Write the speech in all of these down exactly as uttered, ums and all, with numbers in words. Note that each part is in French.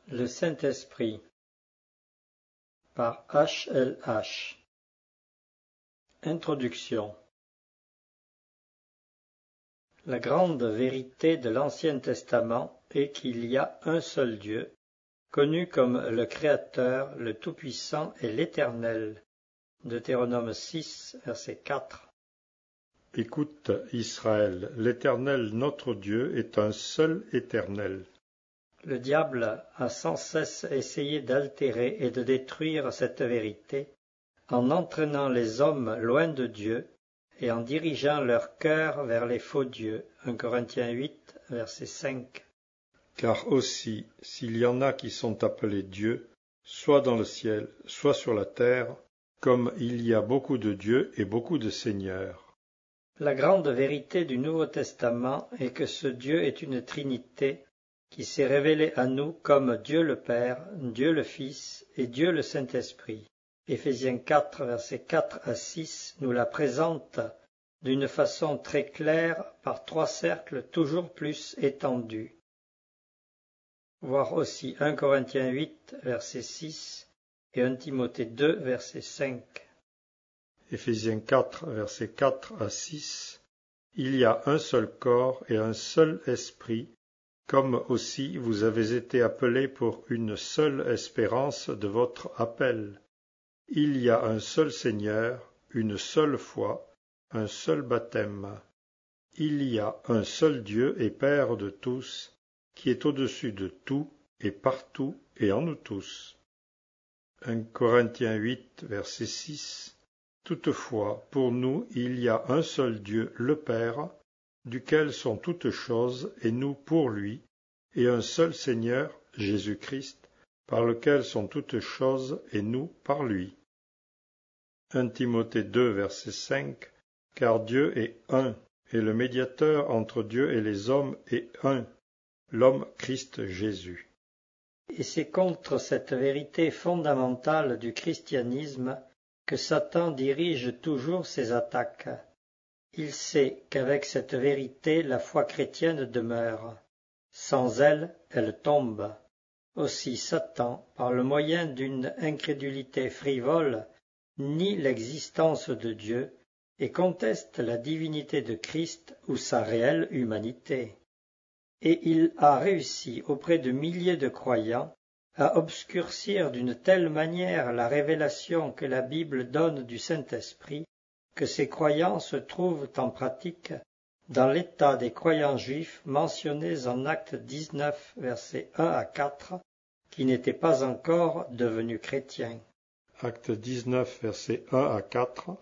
Le Saint-Esprit par H L H. Introduction. La grande vérité de l'Ancien Testament est qu'il y a un seul Dieu, connu comme le Créateur, le Tout-Puissant et l'Éternel. Deutéronome six, verset quatre. Écoute, Israël, l'Éternel notre Dieu est un seul Éternel. Le diable a sans cesse essayé d'altérer et de détruire cette vérité en entraînant les hommes loin de Dieu et en dirigeant leur cœur vers les faux dieux. un Corinthiens huit, verset cinq. Car aussi, s'il y en a qui sont appelés dieux, soit dans le ciel, soit sur la terre, comme il y a beaucoup de dieux et beaucoup de seigneurs. La grande vérité du Nouveau Testament est que ce Dieu est une Trinité qui s'est révélé à nous comme Dieu le Père, Dieu le Fils et Dieu le Saint-Esprit. Éphésiens quatre, versets quatre à six nous la présente d'une façon très claire par trois cercles toujours plus étendus. Voir aussi un Corinthiens huit, verset six et un Timothée deux, verset cinq. Éphésiens quatre, versets quatre à six. Il y a un seul corps et un seul esprit, comme aussi vous avez été appelés pour une seule espérance de votre appel. Il y a un seul Seigneur, une seule foi, un seul baptême. Il y a un seul Dieu et Père de tous, qui est au-dessus de tout et partout et en nous tous. un Corinthiens huit, verset six. Toutefois, pour nous, il y a un seul Dieu, le Père, duquel sont toutes choses, et nous pour lui, et un seul Seigneur, Jésus-Christ, par lequel sont toutes choses, et nous par lui. un Timothée deux, verset cinq. Car Dieu est un, et le médiateur entre Dieu et les hommes est un, l'homme Christ Jésus. Et c'est contre cette vérité fondamentale du christianisme que Satan dirige toujours ses attaques. Il sait qu'avec cette vérité la foi chrétienne demeure. Sans elle, elle tombe. Aussi Satan, par le moyen d'une incrédulité frivole, nie l'existence de Dieu et conteste la divinité de Christ ou sa réelle humanité. Et il a réussi auprès de milliers de croyants à obscurcir d'une telle manière la révélation que la Bible donne du Saint-Esprit que ces croyants se trouvent en pratique dans l'état des croyants juifs mentionnés en Actes dix-neuf, versets un à quatre, qui n'étaient pas encore devenus chrétiens. Actes dix-neuf, versets un à quatre.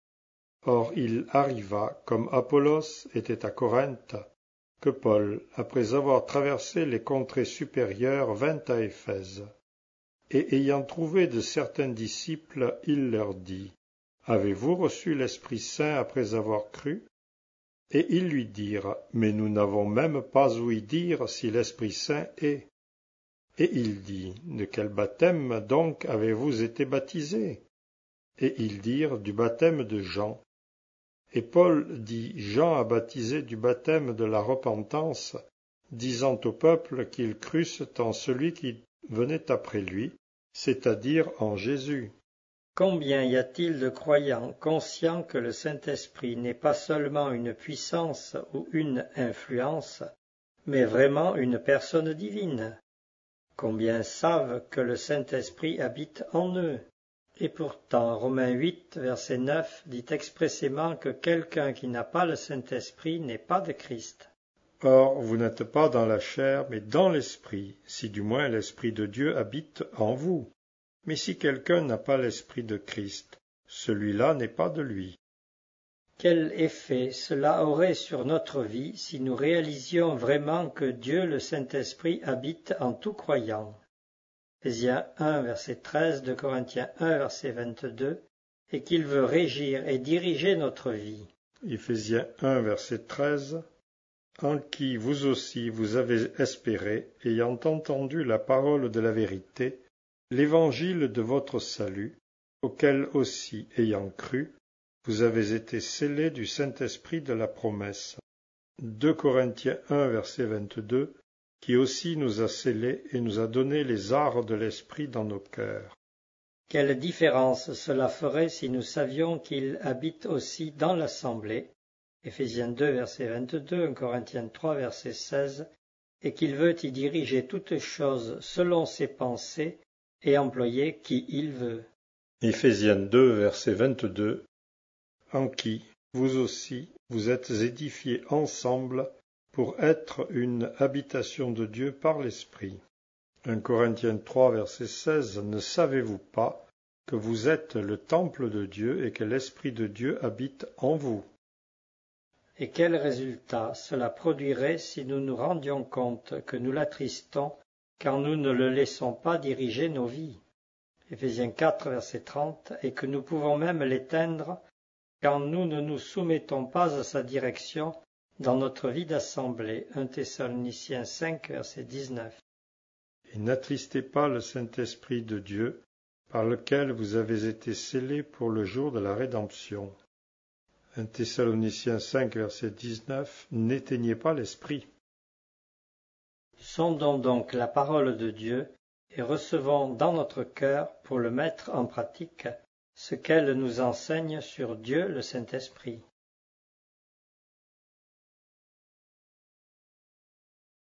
Or il arriva, comme Apollos était à Corinthe, que Paul, après avoir traversé les contrées supérieures, vint à Éphèse. Et ayant trouvé de certains disciples, il leur dit, « Avez-vous reçu l'Esprit Saint après avoir cru ?» Et ils lui dirent, « Mais nous n'avons même pas ouï dire si l'Esprit Saint est. » Et il dit, « De quel baptême donc avez-vous été baptisés ?» Et ils dirent, « Du baptême de Jean. » Et Paul dit, « Jean a baptisé du baptême de la repentance, disant au peuple qu'ils crussent en celui qui venait après lui, c'est-à-dire en Jésus. » Combien y a-t-il de croyants conscients que le Saint-Esprit n'est pas seulement une puissance ou une influence, mais vraiment une personne divine? Combien savent que le Saint-Esprit habite en eux? Et pourtant, Romains huit, verset neuf, dit expressément que quelqu'un qui n'a pas le Saint-Esprit n'est pas de Christ. Or, vous n'êtes pas dans la chair, mais dans l'Esprit, si du moins l'Esprit de Dieu habite en vous. Mais si quelqu'un n'a pas l'Esprit de Christ, celui-là n'est pas de lui. Quel effet cela aurait sur notre vie si nous réalisions vraiment que Dieu le Saint-Esprit habite en tout croyant? Éphésiens un, verset treize, deux Corinthiens un, verset vingt-deux, et qu'il veut régir et diriger notre vie. Éphésiens un, verset treize, en qui vous aussi vous avez espéré, ayant entendu la parole de la vérité, l'évangile de votre salut, auquel aussi, ayant cru, vous avez été scellés du Saint-Esprit de la promesse. deux Corinthiens un, verset vingt-deux, qui aussi nous a scellés et nous a donné les arts de l'Esprit dans nos cœurs. Quelle différence cela ferait si nous savions qu'il habite aussi dans l'assemblée, Éphésiens deux, verset vingt-deux, un Corinthiens trois, verset seize, et qu'il veut y diriger toutes choses selon ses pensées et employer qui il veut. Éphésiens deux, verset vingt-deux, en qui, vous aussi, vous êtes édifiés ensemble pour être une habitation de Dieu par l'Esprit. un Corinthiens trois, verset seize, ne savez-vous pas que vous êtes le temple de Dieu et que l'Esprit de Dieu habite en vous? Et quel résultat cela produirait si nous nous rendions compte que nous l'attristons quand nous ne le laissons pas diriger nos vies, Éphésiens quatre, verset trente, et que nous pouvons même l'éteindre quand nous ne nous soumettons pas à sa direction dans notre vie d'assemblée, un Thessaloniciens cinq, verset dix-neuf. Et n'attristez pas le Saint-Esprit de Dieu, par lequel vous avez été scellés pour le jour de la rédemption. un Thessaloniciens cinq, verset dix-neuf, n'éteignez pas l'Esprit. Sondons donc la parole de Dieu et recevons dans notre cœur, pour le mettre en pratique, ce qu'elle nous enseigne sur Dieu le Saint-Esprit.